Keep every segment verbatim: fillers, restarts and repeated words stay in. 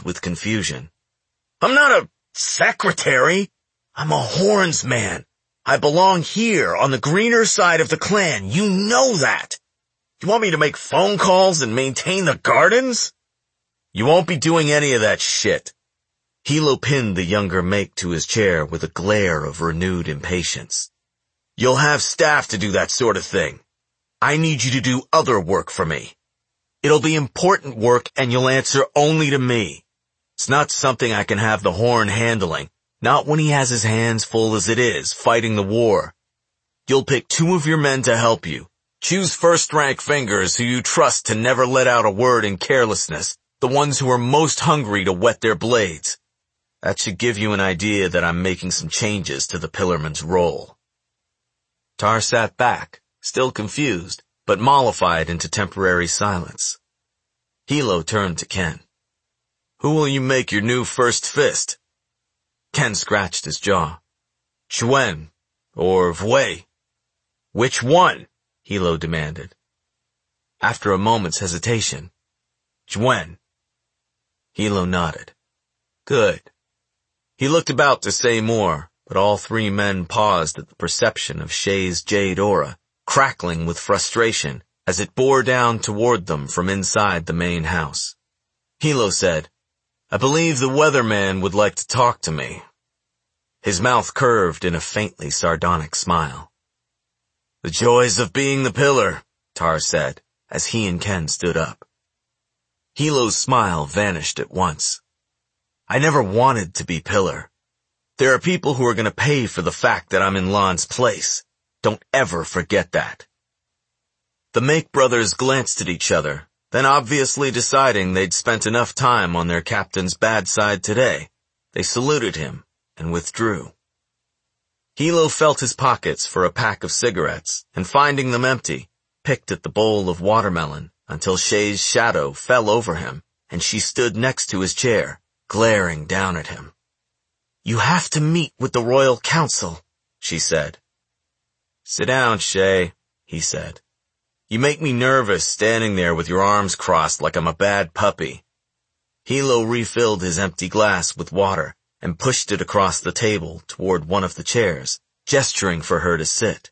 with confusion. I'm not a secretary. I'm a horns man. I belong here on the greener side of the clan. You know that. You want me to make phone calls and maintain the gardens? You won't be doing any of that shit. Hilo pinned the younger mate to his chair with a glare of renewed impatience. You'll have staff to do that sort of thing. I need you to do other work for me. It'll be important work and you'll answer only to me. It's not something I can have the Horn handling, not when he has his hands full as it is, fighting the war. You'll pick two of your men to help you. Choose first-rank fingers who you trust to never let out a word in carelessness, the ones who are most hungry to whet their blades. That should give you an idea that I'm making some changes to the Pillarman's role. Tar sat back, still confused, but mollified into temporary silence. Hilo turned to Ken. Who will you make your new first fist? Ken scratched his jaw. Chuen, or Vway. Which one? Hilo demanded. After a moment's hesitation, Chuen. Hilo nodded. Good. He looked about to say more, but all three men paused at the perception of Shay's jade aura, crackling with frustration as it bore down toward them from inside the main house. Hilo said, I believe the weatherman would like to talk to me. His mouth curved in a faintly sardonic smile. The joys of being the pillar, Tar said, as he and Ken stood up. Hilo's smile vanished at once. I never wanted to be pillar. There are people who are going to pay for the fact that I'm in Lan's place. Don't ever forget that. The Make brothers glanced at each other, then obviously deciding they'd spent enough time on their captain's bad side today. They saluted him and withdrew. Hilo felt his pockets for a pack of cigarettes, and finding them empty, picked at the bowl of watermelon until Shay's shadow fell over him, and she stood next to his chair, glaring down at him. You have to meet with the Royal Council, she said. Sit down, Shay, he said. You make me nervous standing there with your arms crossed like I'm a bad puppy. Hilo refilled his empty glass with water and pushed it across the table toward one of the chairs, gesturing for her to sit.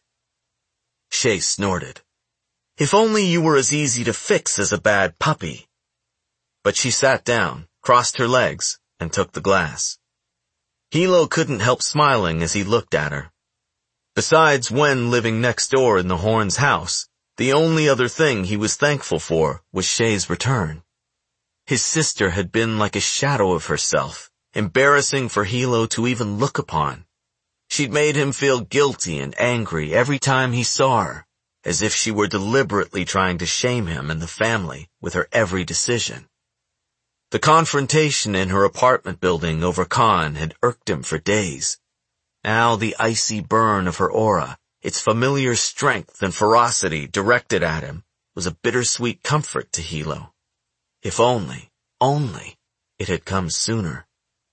Shay snorted. If only you were as easy to fix as a bad puppy. But she sat down, crossed her legs, and took the glass. Hilo couldn't help smiling as he looked at her. Besides Wen living next door in the Horn's house, the only other thing he was thankful for was Shay's return. His sister had been like a shadow of herself, embarrassing for Hilo to even look upon. She'd made him feel guilty and angry every time he saw her, as if she were deliberately trying to shame him and the family with her every decision. The confrontation in her apartment building over Khan had irked him for days. Now the icy burn of her aura, its familiar strength and ferocity directed at him, was a bittersweet comfort to Hilo. If only, only, it had come sooner.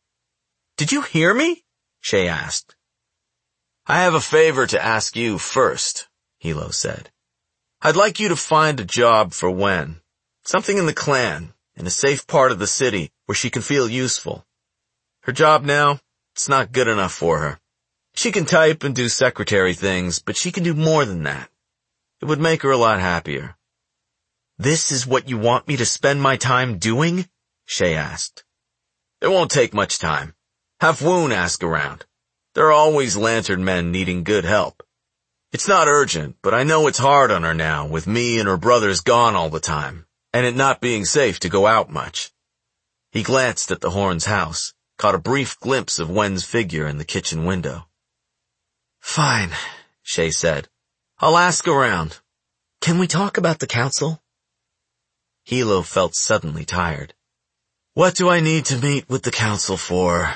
Did you hear me? Shay asked. I have a favor to ask you first, Hilo said. I'd like you to find a job for Wen. Something in the clan, in a safe part of the city where she can feel useful. Her job now, it's not good enough for her. She can type and do secretary things, but she can do more than that. It would make her a lot happier. This is what you want me to spend my time doing? Shay asked. It won't take much time. Have Woon ask around. There are always lantern men needing good help. It's not urgent, but I know it's hard on her now with me and her brothers gone all the time, and it not being safe to go out much. He glanced at the Horn's house, caught a brief glimpse of Wen's figure in the kitchen window. Fine, Shay said. I'll ask around. Can we talk about the council? Hilo felt suddenly tired. What do I need to meet with the council for?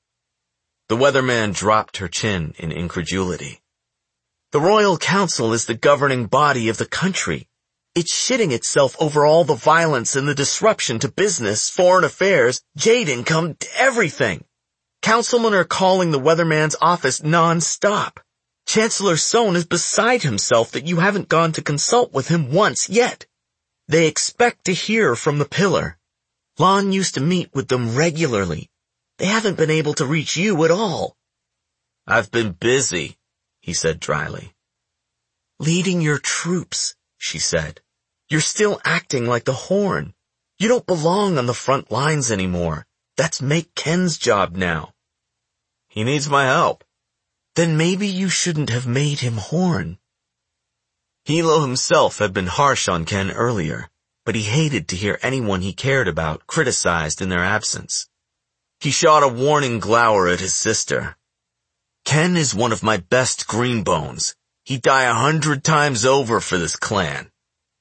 The weatherman dropped her chin in incredulity. The Royal Council is the governing body of the country. It's shitting itself over all the violence and the disruption to business, foreign affairs, jade income, everything. Councilmen are calling the weatherman's office non-stop. Chancellor Sohn is beside himself that you haven't gone to consult with him once yet. They expect to hear from the pillar. Lon used to meet with them regularly. They haven't been able to reach you at all. I've been busy, he said dryly. Leading your troops, she said. You're still acting like the Horn. You don't belong on the front lines anymore. That's Make Ken's job now. He needs my help. Then maybe you shouldn't have made him Horn. Hilo himself had been harsh on Ken earlier, but he hated to hear anyone he cared about criticized in their absence. He shot a warning glower at his sister. Ken is one of my best greenbones. He'd die a hundred times over for this clan.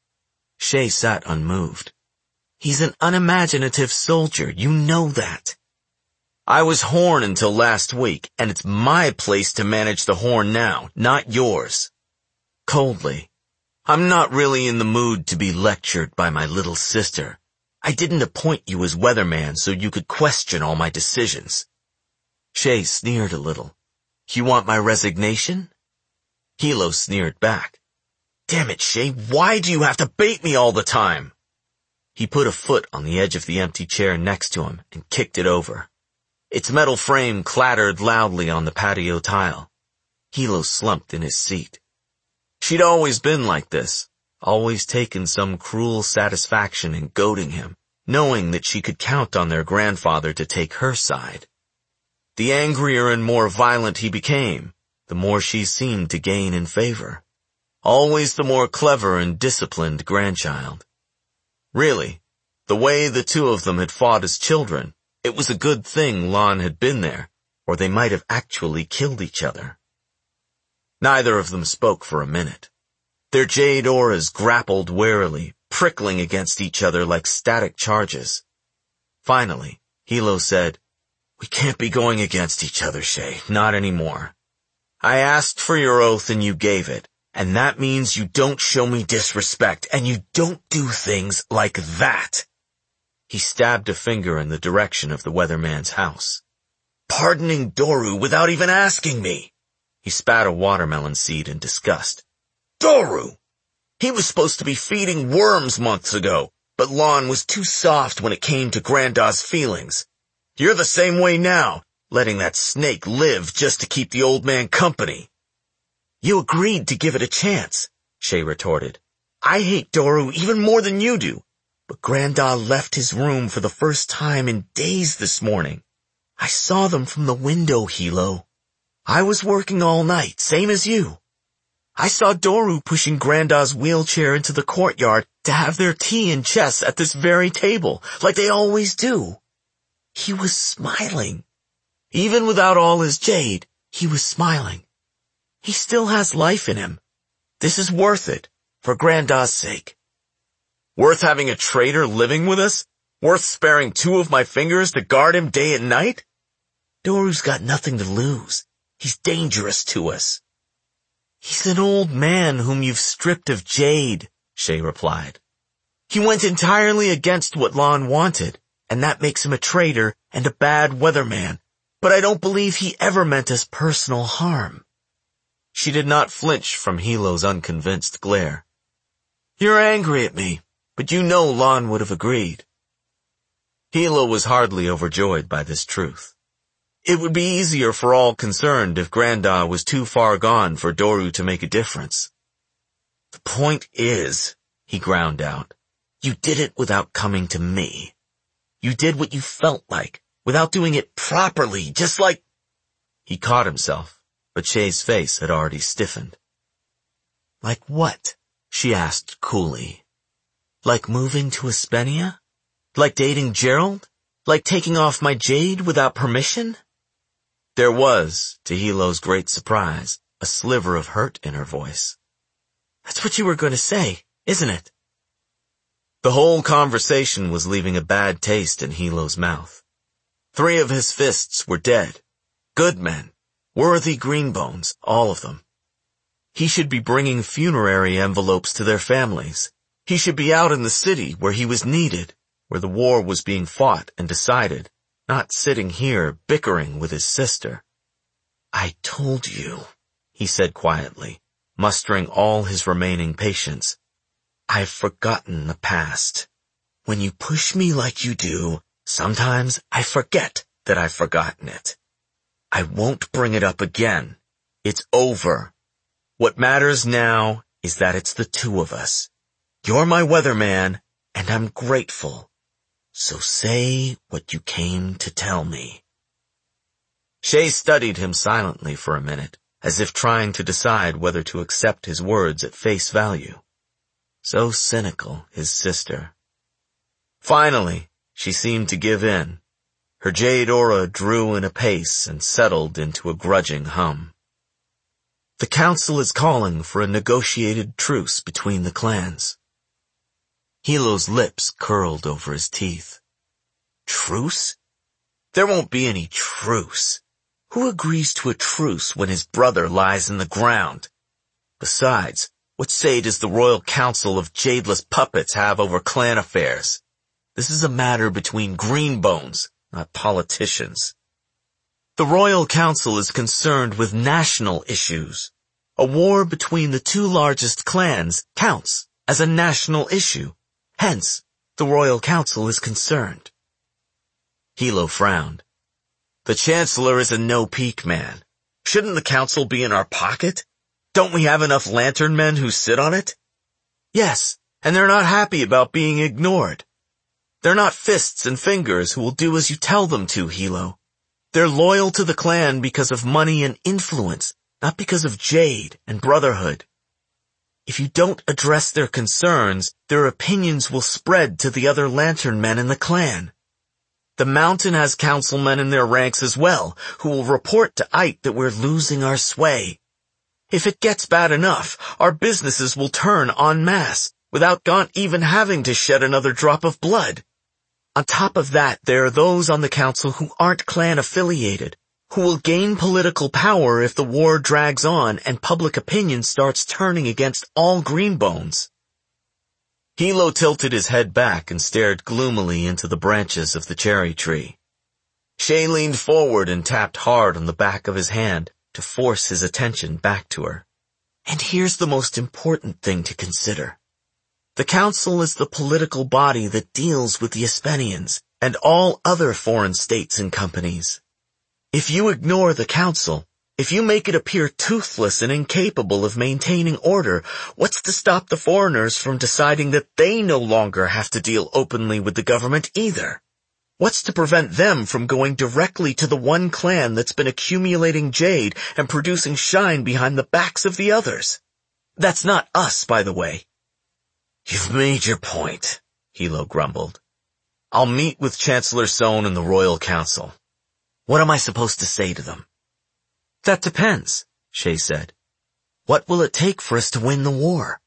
Shay sat unmoved. He's an unimaginative soldier, you know that. I was Horn until last week, and it's my place to manage the Horn now, not yours. Coldly, I'm not really in the mood to be lectured by my little sister. I didn't appoint you as weatherman so you could question all my decisions. Shay sneered a little. You want my resignation? Hilo sneered back. Damn it, Shay, why do you have to bait me all the time? He put a foot on the edge of the empty chair next to him and kicked it over. Its metal frame clattered loudly on the patio tile. Hilo slumped in his seat. She'd always been like this, always taken some cruel satisfaction in goading him, knowing that she could count on their grandfather to take her side. The angrier and more violent he became, the more she seemed to gain in favor. Always the more clever and disciplined grandchild. Really, the way the two of them had fought as children, it was a good thing Lon had been there, or they might have actually killed each other. Neither of them spoke for a minute. Their jade auras grappled warily, prickling against each other like static charges. Finally, Hilo said, We can't be going against each other, Shay, not anymore. I asked for your oath and you gave it, and that means you don't show me disrespect, and you don't do things like that. He stabbed a finger in the direction of the weatherman's house. Pardoning Doru without even asking me. He spat a watermelon seed in disgust. Doru! He was supposed to be feeding worms months ago, but Lon was too soft when it came to Grandad's feelings. You're the same way now, letting that snake live just to keep the old man company. You agreed to give it a chance, Shay retorted. I hate Doru even more than you do, but Grandad left his room for the first time in days this morning. I saw them from the window, Hilo. I was working all night, same as you. I saw Doru pushing Grandad's wheelchair into the courtyard to have their tea and chess at this very table, like they always do. He was smiling. Even without all his jade, he was smiling. He still has life in him. This is worth it, for Grandad's sake. Worth having a traitor living with us? Worth sparing two of my fingers to guard him day and night? Doru's got nothing to lose. He's dangerous to us. He's an old man whom you've stripped of jade, Shay replied. He went entirely against what Lon wanted, and that makes him a traitor and a bad weatherman, but I don't believe he ever meant us personal harm. She did not flinch from Hilo's unconvinced glare. You're angry at me, but you know Lon would have agreed. Hilo was hardly overjoyed by this truth. It would be easier for all concerned if Grandad was too far gone for Doru to make a difference. The point is, he ground out, you did it without coming to me. You did what you felt like, without doing it properly, just like... He caught himself, but Shay's face had already stiffened. Like what? She asked coolly. Like moving to Espenia? Like dating Gerald? Like taking off my jade without permission? There was, to Hilo's great surprise, a sliver of hurt in her voice. That's what you were going to say, isn't it? The whole conversation was leaving a bad taste in Hilo's mouth. Three of his fists were dead. Good men. Worthy greenbones, all of them. He should be bringing funerary envelopes to their families. He should be out in the city where he was needed, where the war was being fought and decided, not sitting here bickering with his sister. I told you, he said quietly, mustering all his remaining patience. I've forgotten the past. when you push me like you do, sometimes I forget that I've forgotten it. I won't bring it up again. It's over. What matters now is that it's the two of us. You're my weatherman, and I'm grateful. So say what you came to tell me. Shay studied him silently for a minute, as if trying to decide whether to accept his words at face value. So cynical, his sister. Finally, she seemed to give in. Her jade aura drew in a pace and settled into a grudging hum. The council is calling for a negotiated truce between the clans. Hilo's lips curled over his teeth. Truce? There won't be any truce. Who agrees to a truce when his brother lies in the ground? Besides, what say does the Royal Council of Jadeless Puppets have over clan affairs? This is a matter between greenbones, not politicians. The Royal Council is concerned with national issues. A war between the two largest clans counts as a national issue. Hence, the Royal Council is concerned. Hilo frowned. The Chancellor is a no-peak man. Shouldn't the council be in our pocket? Don't we have enough lantern men who sit on it? Yes, and they're not happy about being ignored. They're not fists and fingers who will do as you tell them to, Hilo. They're loyal to the clan because of money and influence, not because of jade and brotherhood. If you don't address their concerns, their opinions will spread to the other lantern men in the clan. The mountain has councilmen in their ranks as well, who will report to Ite that we're losing our sway. If it gets bad enough, our businesses will turn en masse, without Gaunt even having to shed another drop of blood. On top of that, there are those on the council who aren't clan-affiliated, who will gain political power if the war drags on and public opinion starts turning against all greenbones. Hilo tilted his head back and stared gloomily into the branches of the cherry tree. Shay leaned forward and tapped hard on the back of his hand to force his attention back to her. And here's the most important thing to consider. The council is the political body that deals with the Espenians and all other foreign states and companies. If you ignore the council, if you make it appear toothless and incapable of maintaining order, what's to stop the foreigners from deciding that they no longer have to deal openly with the government either? What's to prevent them from going directly to the one clan that's been accumulating jade and producing shine behind the backs of the others? That's not us, by the way. You've made your point, Hilo grumbled. I'll meet with Chancellor Sohn and the Royal Council. What am I supposed to say to them? That depends, Shay said. What will it take for us to win the war?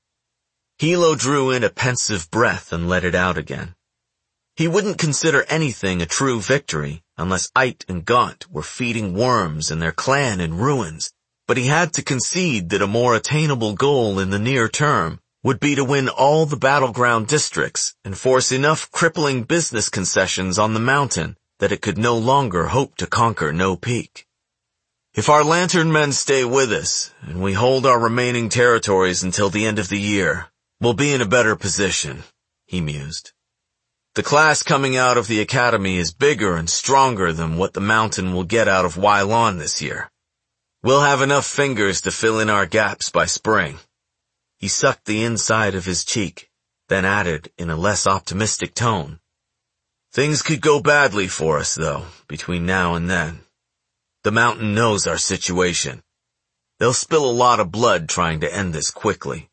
Hilo drew in a pensive breath and let it out again. He wouldn't consider anything a true victory unless Ite and Gaunt were feeding worms and their clan in ruins, but he had to concede that a more attainable goal in the near term would be to win all the battleground districts and force enough crippling business concessions on the mountain that it could no longer hope to conquer No Peak. If our lantern men stay with us, and we hold our remaining territories until the end of the year, we'll be in a better position, he mused. The class coming out of the academy is bigger and stronger than what the mountain will get out of Wylon this year. We'll have enough fingers to fill in our gaps by spring. He sucked the inside of his cheek, then added in a less optimistic tone. Things could go badly for us, though, between now and then. The mountain knows our situation. They'll spill a lot of blood trying to end this quickly.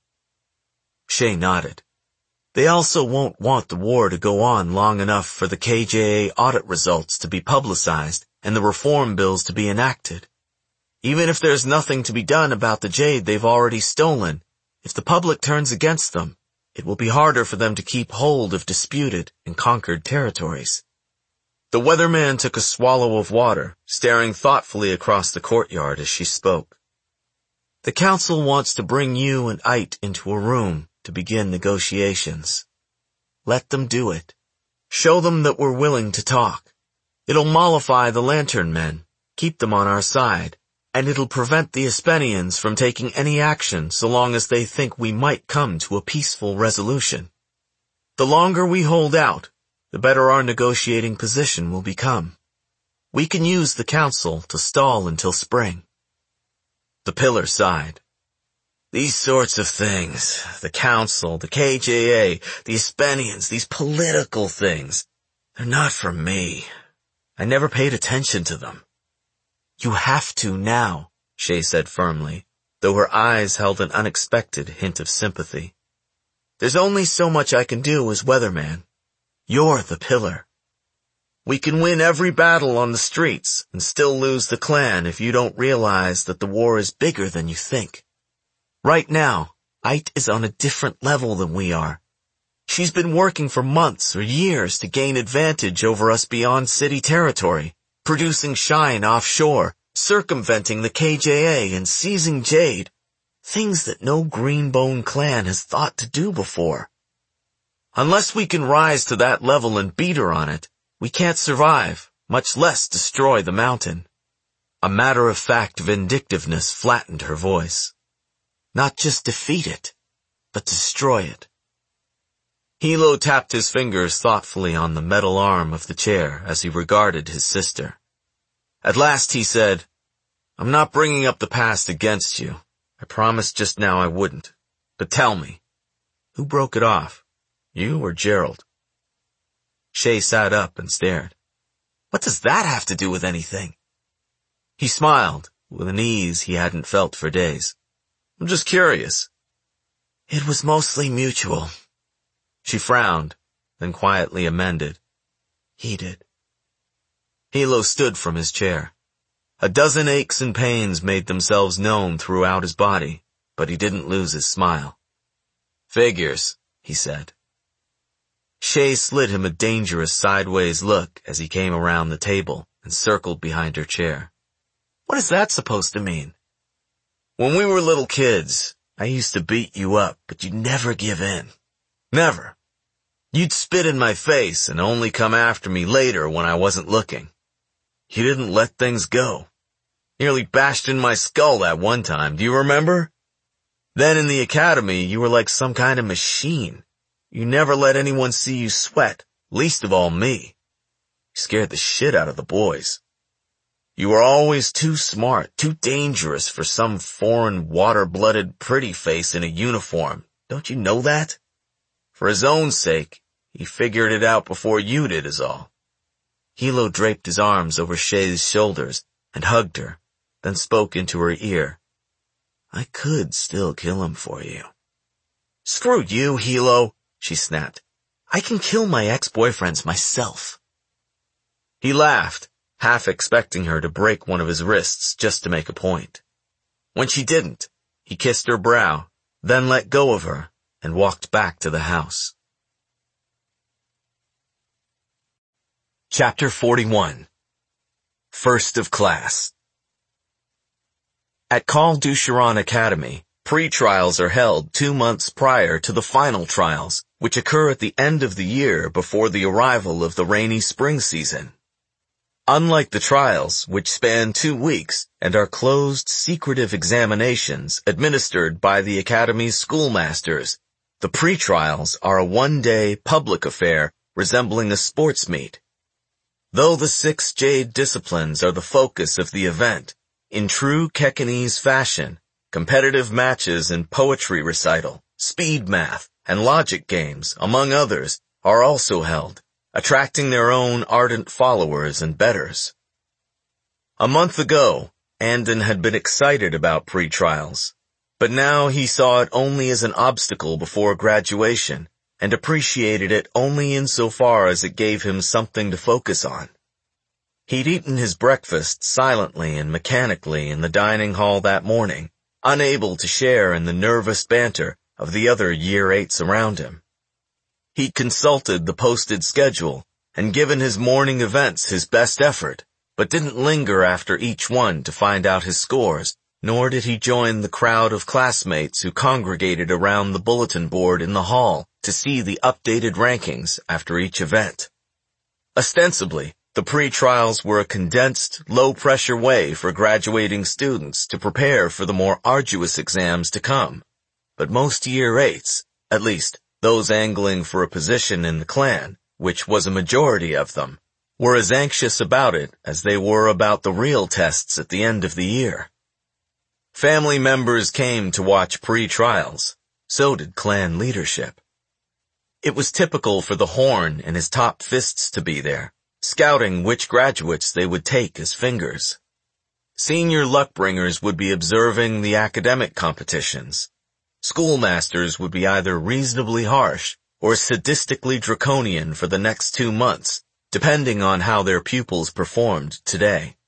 Shay nodded. They also won't want the war to go on long enough for the K J A audit results to be publicized and the reform bills to be enacted. Even if there's nothing to be done about the jade they've already stolen, if the public turns against them, it will be harder for them to keep hold of disputed and conquered territories. The weatherman took a swallow of water, staring thoughtfully across the courtyard as she spoke. The council wants to bring you and Ite into a room to begin negotiations. Let them do it. Show them that we're willing to talk. It'll mollify the lantern men, keep them on our side, and it'll prevent the Espenians from taking any action so long as they think we might come to a peaceful resolution. The longer we hold out, the better our negotiating position will become. We can use the council to stall until spring. The pillar sighed. These sorts of things, the council, the K J A, the Uspenians, these political things, they're not for me. I never paid attention to them. You have to now, Shay said firmly, though her eyes held an unexpected hint of sympathy. There's only so much I can do as weatherman. You're the pillar. We can win every battle on the streets and still lose the clan if you don't realize that the war is bigger than you think. Right now, Ait is on a different level than we are. She's been working for months or years to gain advantage over us beyond city territory, producing shine offshore, circumventing the K J A and seizing Jade, things that no Greenbone clan has thought to do before. Unless we can rise to that level and beat her on it, we can't survive, much less destroy the mountain. A matter-of-fact vindictiveness flattened her voice. Not just defeat it, but destroy it. Hilo tapped his fingers thoughtfully on the metal arm of the chair as he regarded his sister. At last he said, I'm not bringing up the past against you. I promised just now I wouldn't. But tell me, who broke it off? You or Gerald? Shay sat up and stared. What does that have to do with anything? He smiled with an ease he hadn't felt for days. I'm just curious. It was mostly mutual. She frowned, then quietly amended. He did. Hilo stood from his chair. A dozen aches and pains made themselves known throughout his body, but he didn't lose his smile. Figures, he said. Shay slid him a dangerous sideways look as he came around the table and circled behind her chair. What is that supposed to mean? When we were little kids, I used to beat you up, but you'd never give in. Never. You'd spit in my face and only come after me later when I wasn't looking. You didn't let things go. Nearly bashed in my skull that one time, do you remember? Then in the academy, you were like some kind of machine. You never let anyone see you sweat, least of all me. You scared the shit out of the boys. You were always too smart, too dangerous for some foreign water-blooded pretty face in a uniform. Don't you know that? For his own sake, he figured it out before you did is all. Hilo draped his arms over Shay's shoulders and hugged her, then spoke into her ear. I could still kill him for you. Screw you, Hilo, she snapped. I can kill my ex-boyfriends myself. He laughed, half expecting her to break one of his wrists just to make a point. When she didn't, he kissed her brow, then let go of her and walked back to the house. Chapter forty-one. First of Class. At Col du Chiron Academy, pre-trials are held two months prior to the final trials, which occur at the end of the year before the arrival of the rainy spring season. Unlike the trials, which span two weeks and are closed, secretive examinations administered by the Academy's schoolmasters, the pre-trials are a one-day public affair resembling a sports meet. Though the six Jade disciplines are the focus of the event, in true Kekanese fashion, competitive matches in poetry recital, speed math, and logic games, among others, are also held, attracting their own ardent followers and betters. A month ago, Andon had been excited about pre-trials, but now he saw it only as an obstacle before graduation, and appreciated it only insofar as it gave him something to focus on. He'd eaten his breakfast silently and mechanically in the dining hall that morning, unable to share in the nervous banter of the other year eights around him. He'd consulted the posted schedule and given his morning events his best effort, but didn't linger after each one to find out his scores, nor did he join the crowd of classmates who congregated around the bulletin board in the hall to see the updated rankings after each event. Ostensibly, the pre-trials were a condensed, low-pressure way for graduating students to prepare for the more arduous exams to come. But most year eights, at least Those angling for a position in the clan, which was a majority of them, were as anxious about it as they were about the real tests at the end of the year. Family members came to watch pre-trials. So did clan leadership. It was typical for the Horn and his top fists to be there, scouting which graduates they would take as fingers. Senior luckbringers would be observing the academic competitions. Schoolmasters would be either reasonably harsh or sadistically draconian for the next two months, depending on how their pupils performed today.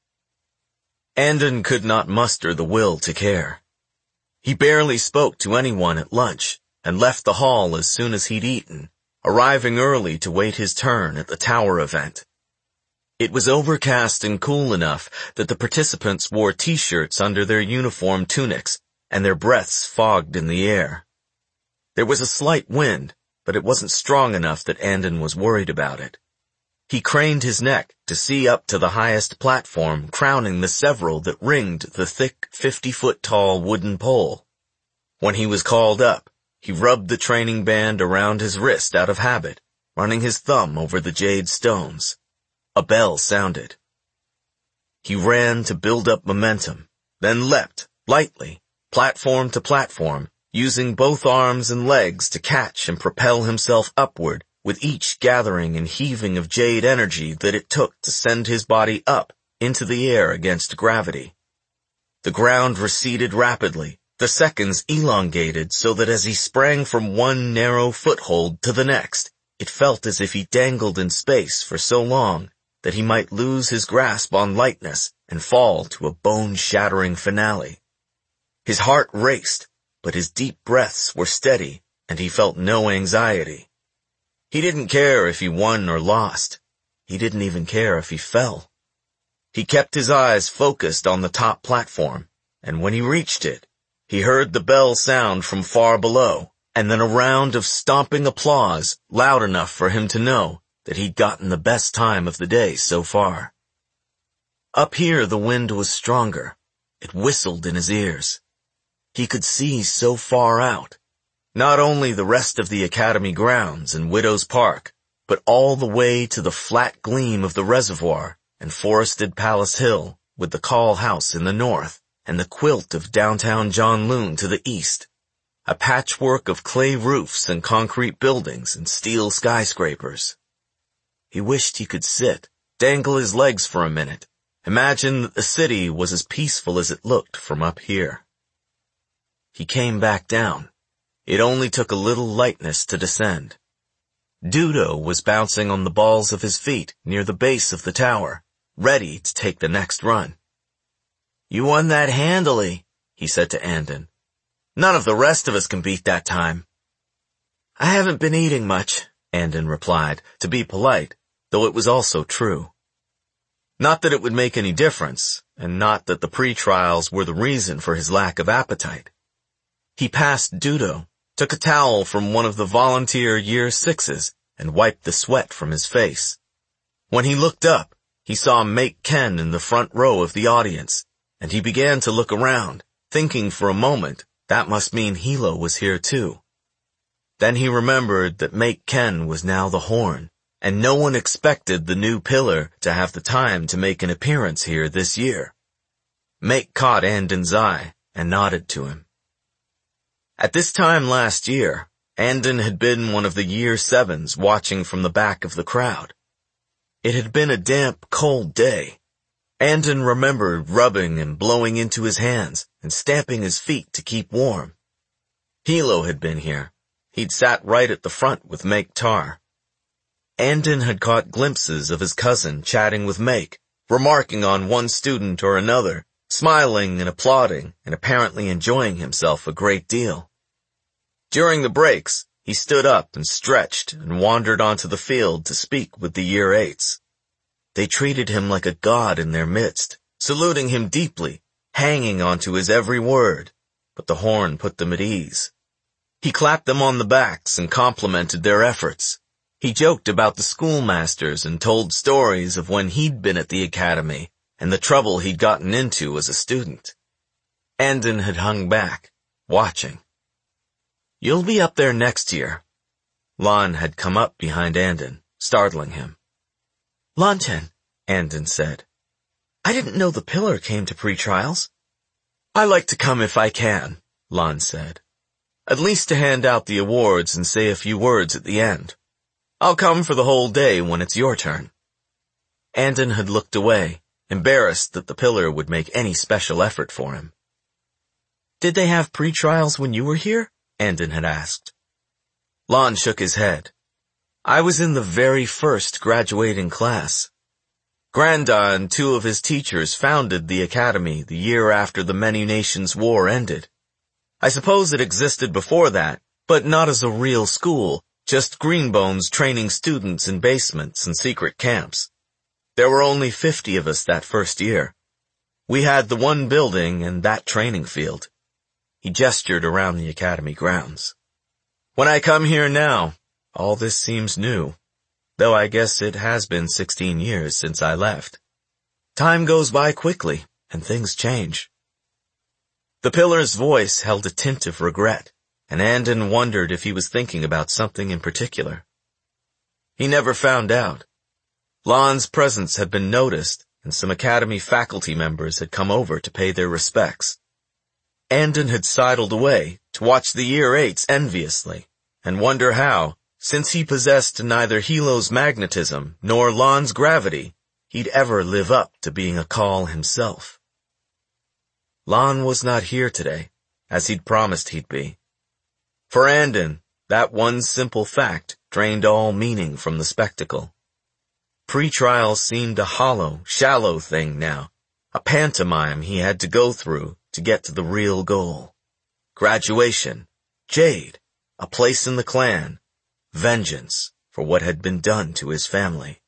Andon could not muster the will to care. He barely spoke to anyone at lunch and left the hall as soon as he'd eaten, arriving early to wait his turn at the tower event. It was overcast and cool enough that the participants wore t-shirts under their uniform tunics and their breaths fogged in the air. There was a slight wind, but it wasn't strong enough that Andon was worried about it. He craned his neck to see up to the highest platform crowning the several that ringed the thick fifty-foot-tall wooden pole. When he was called up, he rubbed the training band around his wrist out of habit, running his thumb over the jade stones. A bell sounded. He ran to build up momentum, then leapt, lightly, platform to platform, using both arms and legs to catch and propel himself upward, with each gathering and heaving of jade energy that it took to send his body up into the air against gravity. The ground receded rapidly, the seconds elongated so that as he sprang from one narrow foothold to the next, it felt as if he dangled in space for so long that he might lose his grasp on lightness and fall to a bone-shattering finale. His heart raced, but his deep breaths were steady, and he felt no anxiety. He didn't care if he won or lost. He didn't even care if he fell. He kept his eyes focused on the top platform, and when he reached it, he heard the bell sound from far below, and then a round of stomping applause loud enough for him to know that he'd gotten the best time of the day so far. Up here the wind was stronger. It whistled in his ears. He could see so far out, not only the rest of the academy grounds and Widow's Park, but all the way to the flat gleam of the reservoir and forested Palace Hill with the Call House in the north and the quilt of downtown John Loon to the east, a patchwork of clay roofs and concrete buildings and steel skyscrapers. He wished he could sit, dangle his legs for a minute, imagine that the city was as peaceful as it looked from up here. He came back down. It only took a little lightness to descend. Dudo was bouncing on the balls of his feet near the base of the tower, ready to take the next run. "You won that handily," he said to Andon. "None of the rest of us can beat that time." "I haven't been eating much," Andon replied, to be polite, though it was also true. Not that it would make any difference, and not that the pre-trials were the reason for his lack of appetite. He passed Dudo, took a towel from one of the volunteer year sixes, and wiped the sweat from his face. When he looked up, he saw Make Ken in the front row of the audience, and he began to look around, thinking for a moment that must mean Hilo was here too. Then he remembered that Make Ken was now the Horn, and no one expected the new pillar to have the time to make an appearance here this year. Make caught Andon's eye and nodded to him. At this time last year, Andon had been one of the year sevens watching from the back of the crowd. It had been a damp, cold day. Andon remembered rubbing and blowing into his hands and stamping his feet to keep warm. Hilo had been here. He'd sat right at the front with Make Tar. Andon had caught glimpses of his cousin chatting with Make, remarking on one student or another, smiling and applauding and apparently enjoying himself a great deal. During the breaks, he stood up and stretched and wandered onto the field to speak with the year eights. They treated him like a god in their midst, saluting him deeply, hanging onto his every word, but the Horn put them at ease. He clapped them on the backs and complimented their efforts. He joked about the schoolmasters and told stories of when he'd been at the academy and the trouble he'd gotten into as a student. Andon had hung back, watching. "You'll be up there next year." Lon had come up behind Andon, startling him. "Lon-Ten," Andon said. "I didn't know the pillar came to pre-trials." "I like to come if I can," Lon said. "At least to hand out the awards and say a few words at the end. I'll come for the whole day when it's your turn." Andon had looked away, embarrassed that the pillar would make any special effort for him. "Did they have pre-trials when you were here?" Andon had asked. Lon shook his head. "I was in the very first graduating class. Granda and two of his teachers founded the academy the year after the Many Nations War ended. I suppose it existed before that, but not as a real school, just greenbones training students in basements and secret camps. There were only fifty of us that first year. We had the one building and that training field." He gestured around the academy grounds. "When I come here now, all this seems new, though I guess it has been sixteen years since I left. Time goes by quickly, and things change." The pillar's voice held a tint of regret, and Andon wondered if he was thinking about something in particular. He never found out. Lon's presence had been noticed, and some academy faculty members had come over to pay their respects. Andon had sidled away to watch the year eights enviously, and wonder how, since he possessed neither Hilo's magnetism nor Lon's gravity, he'd ever live up to being a Call himself. Lon was not here today, as he'd promised he'd be. For Andon, that one simple fact drained all meaning from the spectacle. Pre-trials seemed a hollow, shallow thing now, a pantomime he had to go through to get to the real goal. Graduation, Jade, a place in the clan, vengeance for what had been done to his family.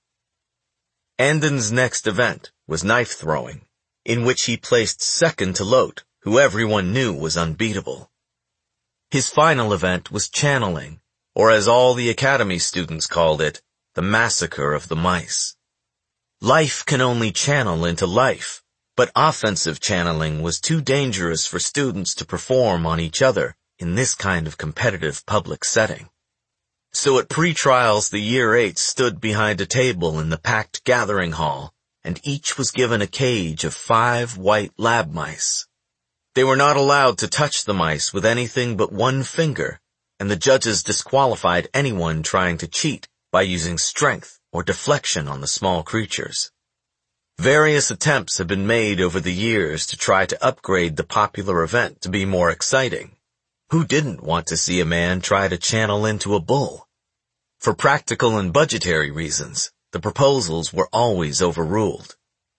Andon's next event was knife throwing, in which he placed second to Lot, who everyone knew was unbeatable. His final event was channeling, or as all the academy students called it, the massacre of the mice. Life can only channel into life, but offensive channeling was too dangerous for students to perform on each other in this kind of competitive public setting. So at pre-trials, the year eights stood behind a table in the packed gathering hall, and each was given a cage of five white lab mice. They were not allowed to touch the mice with anything but one finger, and the judges disqualified anyone trying to cheat by using strength or deflection on the small creatures. Various attempts have been made over the years to try to upgrade the popular event to be more exciting. Who didn't want to see a man try to channel into a bull? For practical and budgetary reasons, the proposals were always overruled.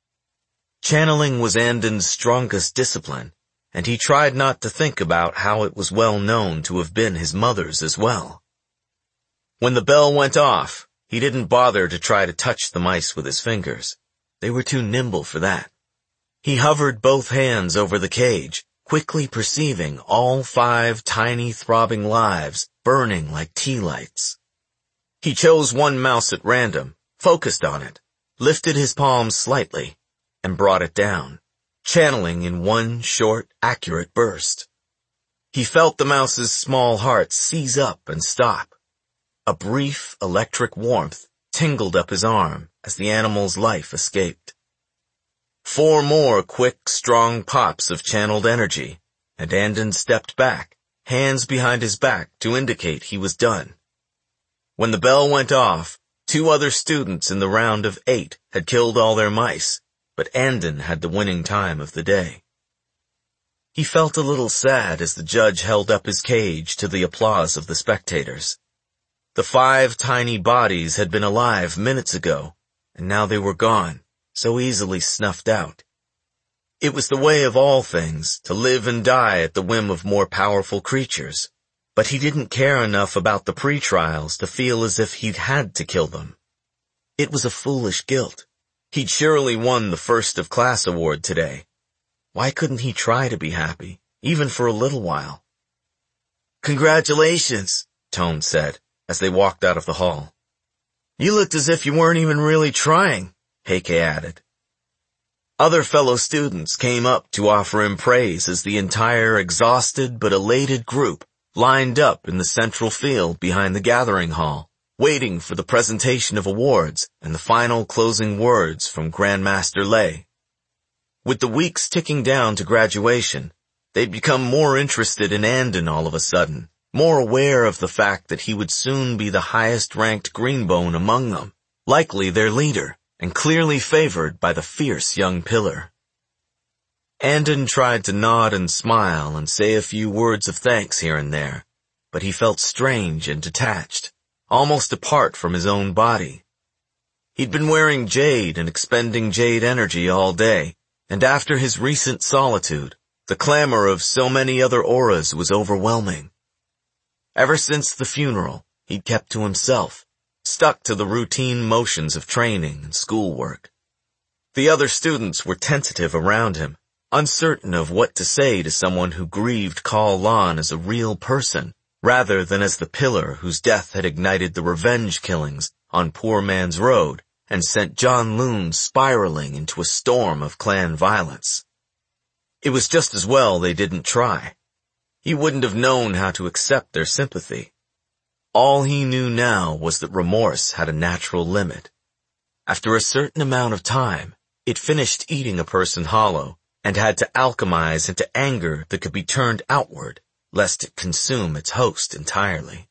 Channeling was Andon's strongest discipline, and he tried not to think about how it was well known to have been his mother's as well. When the bell went off, he didn't bother to try to touch the mice with his fingers. They were too nimble for that. He hovered both hands over the cage, quickly perceiving all five tiny throbbing lives burning like tea lights. He chose one mouse at random, focused on it, lifted his palm slightly, and brought it down, channeling in one short, accurate burst. He felt the mouse's small heart seize up and stop. A brief electric warmth tingled up his arm as the animal's life escaped. Four more quick, strong pops of channeled energy, and Andon stepped back, hands behind his back to indicate he was done. When the bell went off, two other students in the round of eight had killed all their mice, but Andon had the winning time of the day. He felt a little sad as the judge held up his cage to the applause of the spectators. The five tiny bodies had been alive minutes ago, and now they were gone, so easily snuffed out. It was the way of all things to live and die at the whim of more powerful creatures, but he didn't care enough about the pre-trials to feel as if he'd had to kill them. It was a foolish guilt. He'd surely won the first of class award today. Why couldn't he try to be happy, even for a little while? "Congratulations," Tone said, as they walked out of the hall. "You looked as if you weren't even really trying," Heike added. Other fellow students came up to offer him praise as the entire exhausted but elated group lined up in the central field behind the gathering hall, waiting for the presentation of awards and the final closing words from Grandmaster Lei. With the weeks ticking down to graduation, they'd become more interested in Andon all of a sudden, more aware of the fact that he would soon be the highest-ranked greenbone among them, likely their leader, and clearly favored by the fierce young pillar. Andon tried to nod and smile and say a few words of thanks here and there, but he felt strange and detached, almost apart from his own body. He'd been wearing jade and expending jade energy all day, and after his recent solitude, the clamor of so many other auras was overwhelming. Ever since the funeral, he'd kept to himself, stuck to the routine motions of training and schoolwork. The other students were tentative around him, uncertain of what to say to someone who grieved Call Lan as a real person, rather than as the pillar whose death had ignited the revenge killings on Poor Man's Road and sent John Loon spiraling into a storm of clan violence. It was just as well they didn't try. He wouldn't have known how to accept their sympathy. All he knew now was that remorse had a natural limit. After a certain amount of time, it finished eating a person hollow and had to alchemize into anger that could be turned outward, lest it consume its host entirely.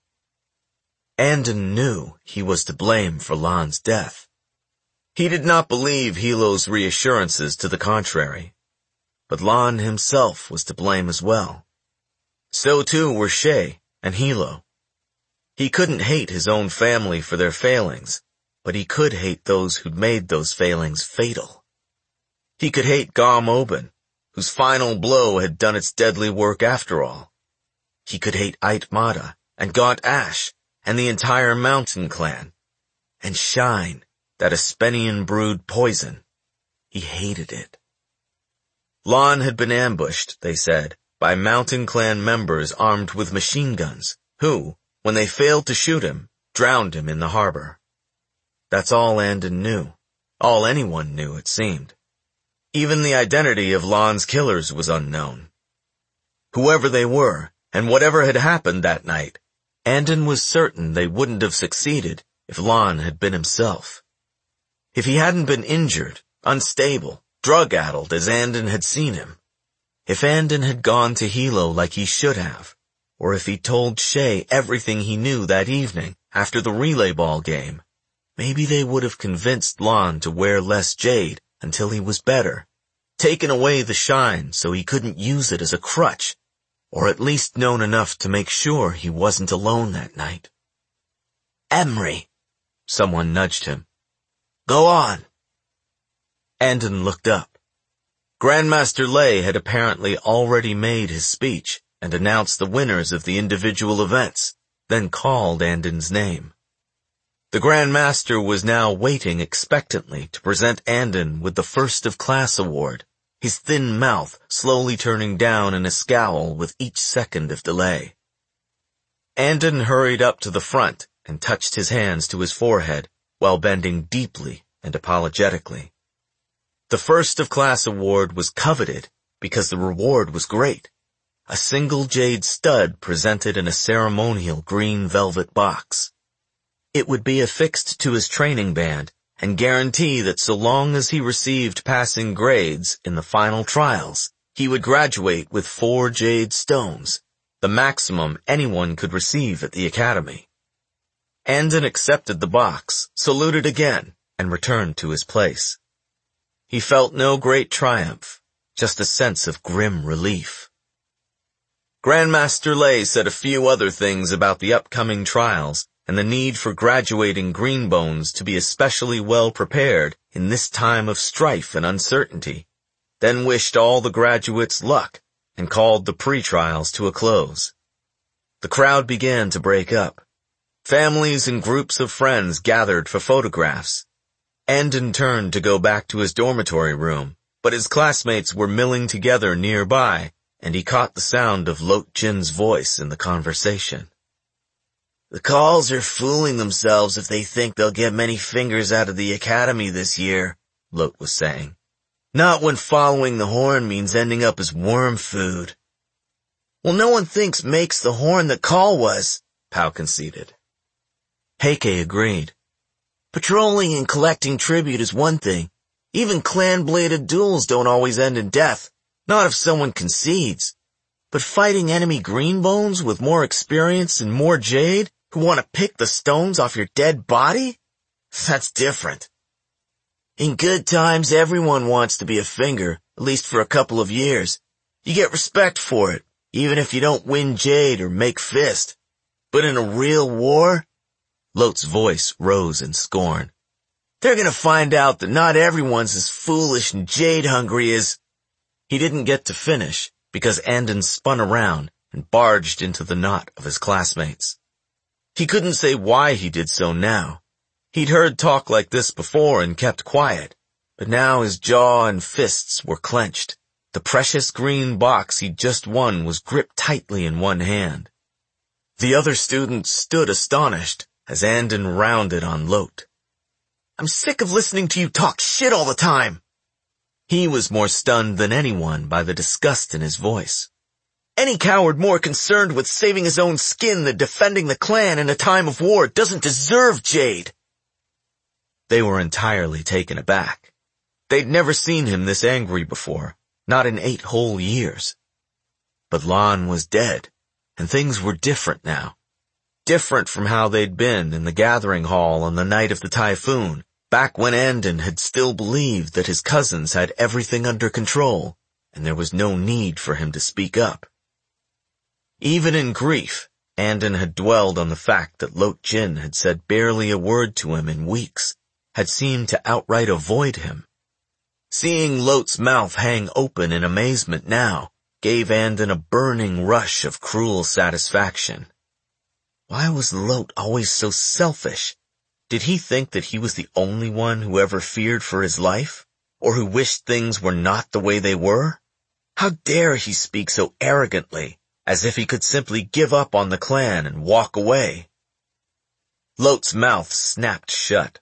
Andon knew he was to blame for Lan's death. He did not believe Hilo's reassurances to the contrary. But Lan himself was to blame as well. So too were Shay and Hilo. He couldn't hate his own family for their failings, but he could hate those who'd made those failings fatal. He could hate Gom Oben, whose final blow had done its deadly work after all. He could hate Aitmata and Gaunt Ash and the entire Mountain Clan. And Shine, that Aspenian brewed poison. He hated it. Lan had been ambushed, they said, by Mountain Clan members armed with machine guns, who, when they failed to shoot him, drowned him in the harbor. That's all Andon knew. All anyone knew, it seemed. Even the identity of Lan's killers was unknown. Whoever they were, and whatever had happened that night, Andon was certain they wouldn't have succeeded if Lan had been himself. If he hadn't been injured, unstable, drug-addled as Andon had seen him. If Andon had gone to Hilo like he should have, or if he told Shay everything he knew that evening after the relay ball game, maybe they would have convinced Lan to wear less jade until he was better, taken away the shine so he couldn't use it as a crutch, or at least known enough to make sure he wasn't alone that night. Emry, someone nudged him. Go on. Andon looked up. Grandmaster Lei had apparently already made his speech and announced the winners of the individual events, then called Andon's name. The Grandmaster was now waiting expectantly to present Andon with the First of Class award, his thin mouth slowly turning down in a scowl with each second of delay. Andon hurried up to the front and touched his hands to his forehead while bending deeply and apologetically. The First of Class award was coveted because the reward was great. A single jade stud presented in a ceremonial green velvet box. It would be affixed to his training band and guarantee that so long as he received passing grades in the final trials, he would graduate with four jade stones, the maximum anyone could receive at the academy. Andon accepted the box, saluted again, and returned to his place. He felt no great triumph, just a sense of grim relief. Grandmaster Lei said a few other things about the upcoming trials and the need for graduating greenbones to be especially well prepared in this time of strife and uncertainty, then wished all the graduates luck and called the pre-trials to a close. The crowd began to break up. Families and groups of friends gathered for photographs. Andon turned to go back to his dormitory room, but his classmates were milling together nearby, and he caught the sound of Lot Jin's voice in the conversation. The Calls are fooling themselves if they think they'll get many fingers out of the academy this year, Lot was saying. Not when following the horn means ending up as worm food. Well, no one thinks makes the horn that Call was, Pao conceded. Heike agreed. Patrolling and collecting tribute is one thing. Even clan-bladed duels don't always end in death, not if someone concedes. But fighting enemy greenbones with more experience and more jade who want to pick the stones off your dead body? That's different. In good times, everyone wants to be a finger, at least for a couple of years. You get respect for it, even if you don't win jade or make fist. But in a real war, Lote's voice rose in scorn. They're gonna find out that not everyone's as foolish and jade-hungry as... He didn't get to finish because Andon spun around and barged into the knot of his classmates. He couldn't say why he did so now. He'd heard talk like this before and kept quiet, but now his jaw and fists were clenched. The precious green box he'd just won was gripped tightly in one hand. The other students stood astonished as Andon rounded on Lote. I'm sick of listening to you talk shit all the time. He was more stunned than anyone by the disgust in his voice. Any coward more concerned with saving his own skin than defending the clan in a time of war doesn't deserve jade. They were entirely taken aback. They'd never seen him this angry before, not in eight whole years. But Lan was dead, and things were different now. Different from how they'd been in the gathering hall on the night of the typhoon, back when Andon had still believed that his cousins had everything under control, and there was no need for him to speak up. Even in grief, Andon had dwelled on the fact that Lote Jin had said barely a word to him in weeks, had seemed to outright avoid him. Seeing Lote's mouth hang open in amazement now gave Andon a burning rush of cruel satisfaction. Why was Lote always so selfish? Did he think that he was the only one who ever feared for his life, or who wished things were not the way they were? How dare he speak so arrogantly, as if he could simply give up on the clan and walk away? Lote's mouth snapped shut.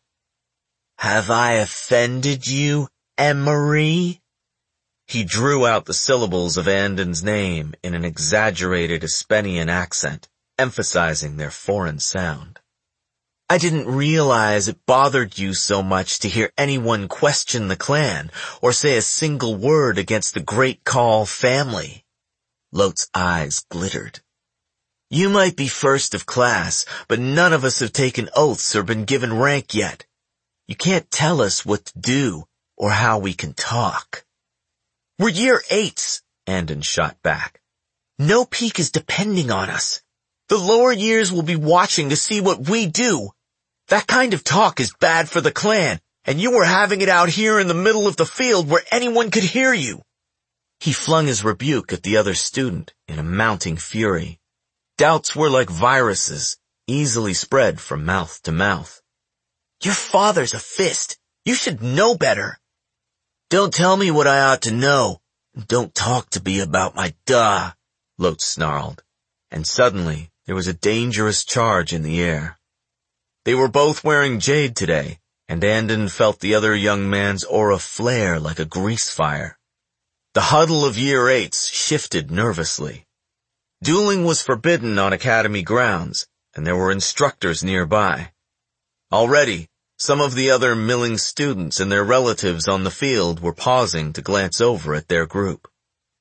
Have I offended you, Emery? He drew out the syllables of Andon's name in an exaggerated Espenian accent, emphasizing their foreign sound. I didn't realize it bothered you so much to hear anyone question the clan or say a single word against the Great Call family. Lote's eyes glittered. You might be first of class, but none of us have taken oaths or been given rank yet. You can't tell us what to do or how we can talk. We're year eights, Andon shot back. No peak is depending on us. The lower years will be watching to see what we do. That kind of talk is bad for the clan, and you were having it out here in the middle of the field where anyone could hear you. He flung his rebuke at the other student in a mounting fury. Doubts were like viruses, easily spread from mouth to mouth. Your father's a fist. You should know better. Don't tell me what I ought to know. Don't talk to me about my duh, Lote snarled. And suddenly, there was a dangerous charge in the air. They were both wearing jade today, and Andon felt the other young man's aura flare like a grease fire. The huddle of year eights shifted nervously. Dueling was forbidden on academy grounds, and there were instructors nearby. Already, some of the other milling students and their relatives on the field were pausing to glance over at their group.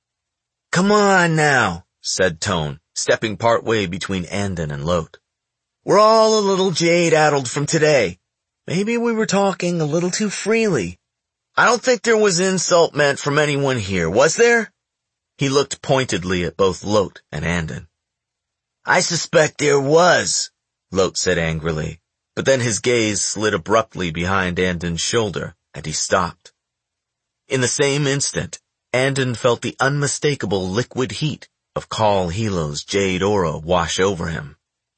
Come on now, said Tone, stepping partway between Andon and Lote. We're all a little jade-addled from today. Maybe we were talking a little too freely. I don't think there was insult meant from anyone here, was there? He looked pointedly at both Lote and Andon. I suspect there was, Lote said angrily, but then his gaze slid abruptly behind Andon's shoulder, and he stopped. In the same instant, Andon felt the unmistakable liquid heat of Call Hilo's jade aura wash over him.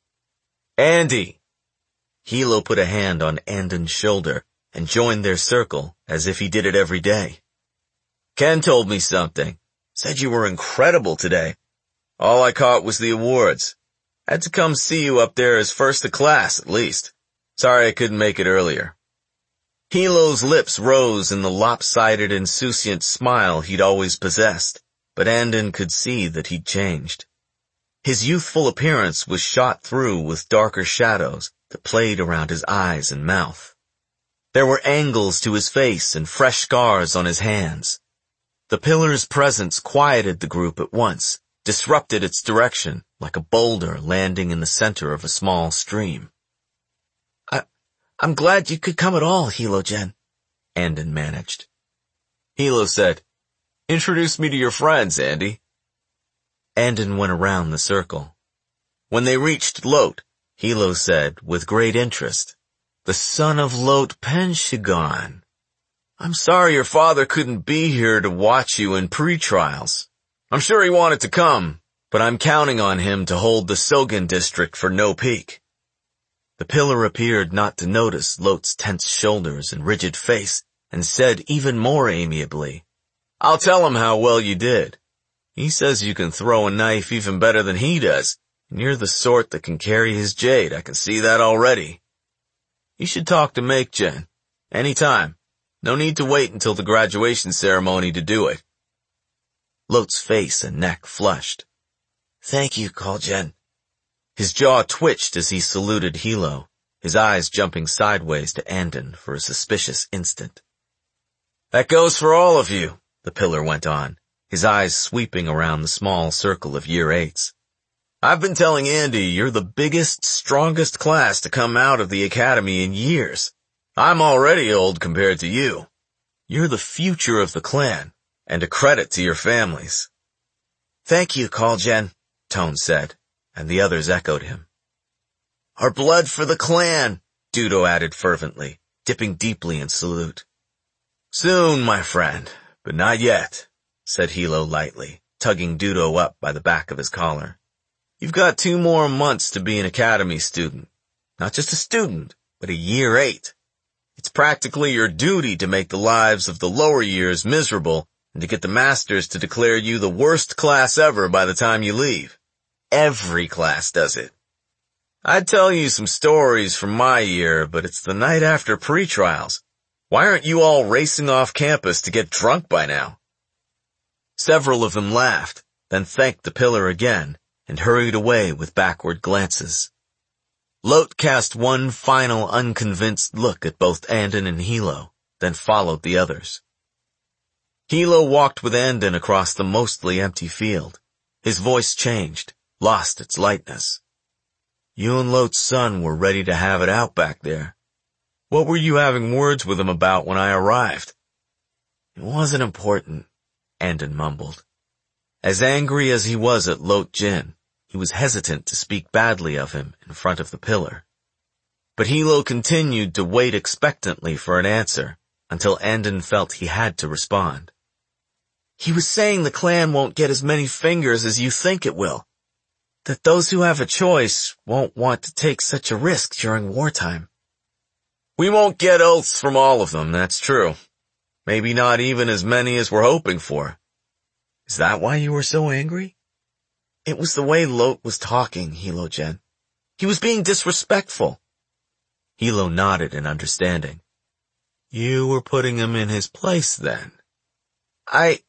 Andy! Hilo put a hand on Andon's shoulder and joined their circle as if he did it every day. Ken told me something. Said you were incredible today. All I caught was the awards. Had to come see you up there as first of class, at least. Sorry I couldn't make it earlier. Hilo's lips rose in the lopsided insouciant smile he'd always possessed, but Andon could see that he'd changed. His youthful appearance was shot through with darker shadows that played around his eyes and mouth. There were angles to his face and fresh scars on his hands. The pillar's presence quieted the group at once, disrupted its direction like a boulder landing in the center of a small stream. I, I'm glad you could come at all, Hilo-Gen, Andon managed. Hilo said, "Introduce me to your friends, Andy." Andon went around the circle. When they reached Lot, Hilo said with great interest, "The son of Lot Penshigon. I'm sorry your father couldn't be here to watch you in pre-trials. I'm sure he wanted to come, but I'm counting on him to hold the Sogen district for No Peak." The pillar appeared not to notice Lot's tense shoulders and rigid face, and said even more amiably, "I'll tell him how well you did. He says you can throw a knife even better than he does, and you're the sort that can carry his jade. I can see that already. You should talk to Make-Gen. Anytime. No need to wait until the graduation ceremony to do it." Lot's face and neck flushed. "Thank you, Call-Gen." His jaw twitched as he saluted Hilo, his eyes jumping sideways to Andon for a suspicious instant. "That goes for all of you," the pillar went on, his eyes sweeping around the small circle of year eights. "I've been telling Andy you're the biggest, strongest class to come out of the academy in years. I'm already old compared to you. You're the future of the clan, and a credit to your families." "Thank you, Call-Gen," Tone said, and the others echoed him. "Our blood for the clan," Dudo added fervently, dipping deeply in salute. "Soon, my friend, but not yet," said Hilo lightly, tugging Dudo up by the back of his collar. "You've got two more months to be an academy student. Not just a student, but a year eight. It's practically your duty to make the lives of the lower years miserable and to get the masters to declare you the worst class ever by the time you leave. Every class does it. I'd tell you some stories from my year, but it's the night after pre-trials. Why aren't you all racing off campus to get drunk by now?" Several of them laughed, then thanked the pillar again, and hurried away with backward glances. Lot cast one final unconvinced look at both Andon and Hilo, then followed the others. Hilo walked with Andon across the mostly empty field. His voice changed, lost its lightness. "You and Lot's son were ready to have it out back there. What were you having words with him about when I arrived?" "It wasn't important," Andon mumbled. As angry as he was at Lot-Jin, he was hesitant to speak badly of him in front of the pillar. But Hilo continued to wait expectantly for an answer until Andon felt he had to respond. "He was saying the clan won't get as many fingers as you think it will. That those who have a choice won't want to take such a risk during wartime." "We won't get oaths from all of them, that's true. Maybe not even as many as we're hoping for. Is that why you were so angry?" "It was the way Lot was talking, Hilo-Gen. He was being disrespectful." Hilo nodded in understanding. "You were putting him in his place then?" I...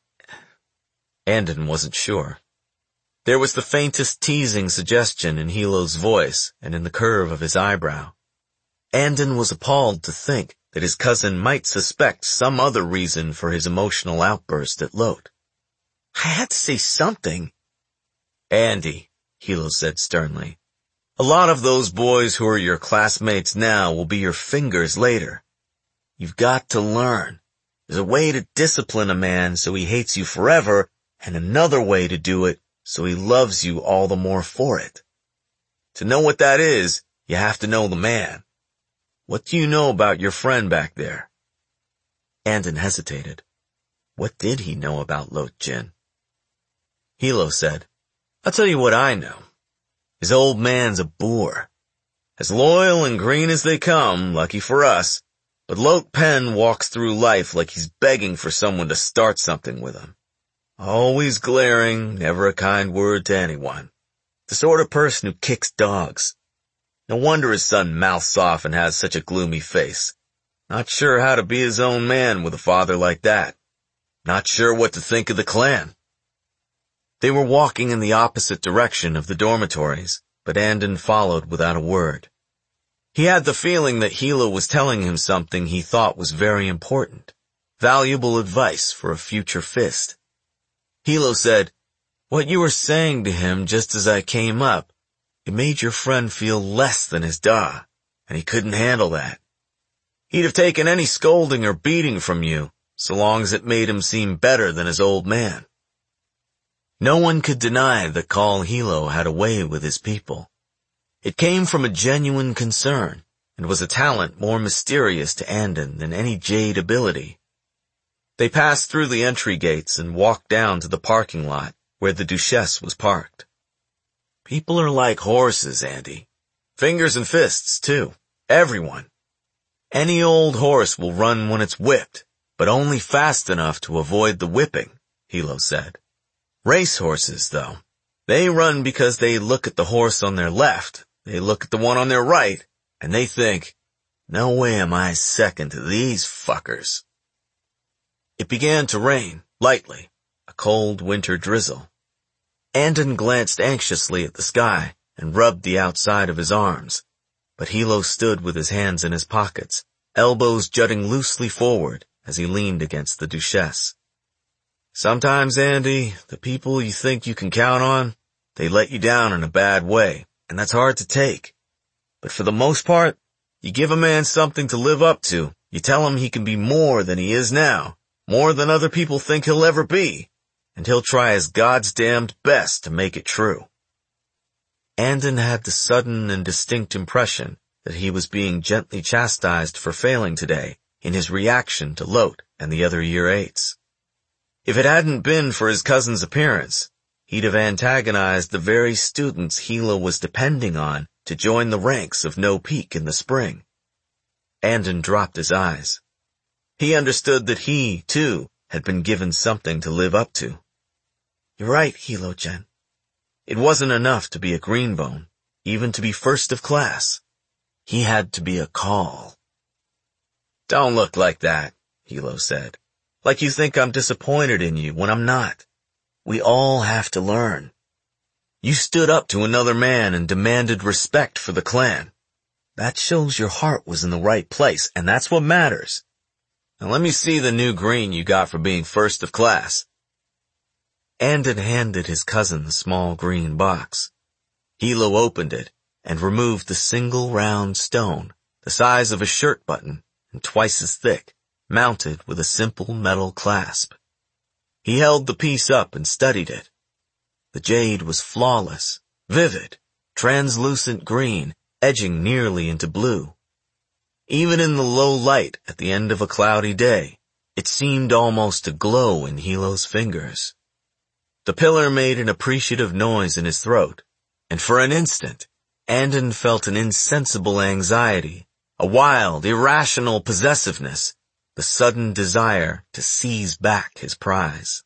Andon wasn't sure. There was the faintest teasing suggestion in Hilo's voice and in the curve of his eyebrow. Andon was appalled to think that his cousin might suspect some other reason for his emotional outburst at Lot. "I had to say something." "Andy," Hilo said sternly, "a lot of those boys who are your classmates now will be your fingers later. You've got to learn. There's a way to discipline a man so he hates you forever, and another way to do it so he loves you all the more for it. To know what that is, you have to know the man. What do you know about your friend back there?" Andon hesitated. What did he know about Lot-Jin? Hilo said, "I'll tell you what I know. His old man's a boor. As loyal and green as they come, lucky for us, but Lot Pen walks through life like he's begging for someone to start something with him. Always glaring, never a kind word to anyone. The sort of person who kicks dogs. No wonder his son mouths off and has such a gloomy face. Not sure how to be his own man with a father like that. Not sure what to think of the clan." They were walking in the opposite direction of the dormitories, but Andon followed without a word. He had the feeling that Hilo was telling him something he thought was very important, valuable advice for a future fist. Hilo said, "What you were saying to him just as I came up, it made your friend feel less than his da, and he couldn't handle that. He'd have taken any scolding or beating from you, so long as it made him seem better than his old man." No one could deny that Call Hilo had a way with his people. It came from a genuine concern, and was a talent more mysterious to Andon than any jade ability. They passed through the entry gates and walked down to the parking lot, where the Duchesse was parked. People are like horses, Andy. Fingers and fists, too. Everyone. Any old horse will run when it's whipped, but only fast enough to avoid the whipping, Hilo said. Race horses, though, they run because they look at the horse on their left, they look at the one on their right, and they think, "No way am I second to these fuckers." It began to rain, lightly, a cold winter drizzle. Andon glanced anxiously at the sky and rubbed the outside of his arms, but Hilo stood with his hands in his pockets, elbows jutting loosely forward as he leaned against the Duchesse. "Sometimes, Andy, the people you think you can count on, they let you down in a bad way, and that's hard to take. But for the most part, you give a man something to live up to, you tell him he can be more than he is now, more than other people think he'll ever be, and he'll try his God's damned best to make it true." Andon had the sudden and distinct impression that he was being gently chastised for failing today in his reaction to Lot and the other year eights. If it hadn't been for his cousin's appearance, he'd have antagonized the very students Hilo was depending on to join the ranks of No Peak in the spring. Andon dropped his eyes. He understood that he, too, had been given something to live up to. "You're right, Hilo-Jen. It wasn't enough to be a greenbone, even to be first of class. He had to be a Call." "Don't look like that," Hilo said. "Like you think I'm disappointed in you when I'm not. We all have to learn. You stood up to another man and demanded respect for the clan. That shows your heart was in the right place, and that's what matters. Now let me see the new green you got for being first of class." Andon handed his cousin the small green box. Hilo opened it and removed the single round stone, the size of a shirt button and twice as thick, mounted with a simple metal clasp. He held the piece up and studied it. The jade was flawless, vivid, translucent green, edging nearly into blue. Even in the low light at the end of a cloudy day, it seemed almost to glow in Hilo's fingers. The pillar made an appreciative noise in his throat, and for an instant, Andon felt an insensible anxiety, a wild, irrational possessiveness, the sudden desire to seize back his prize.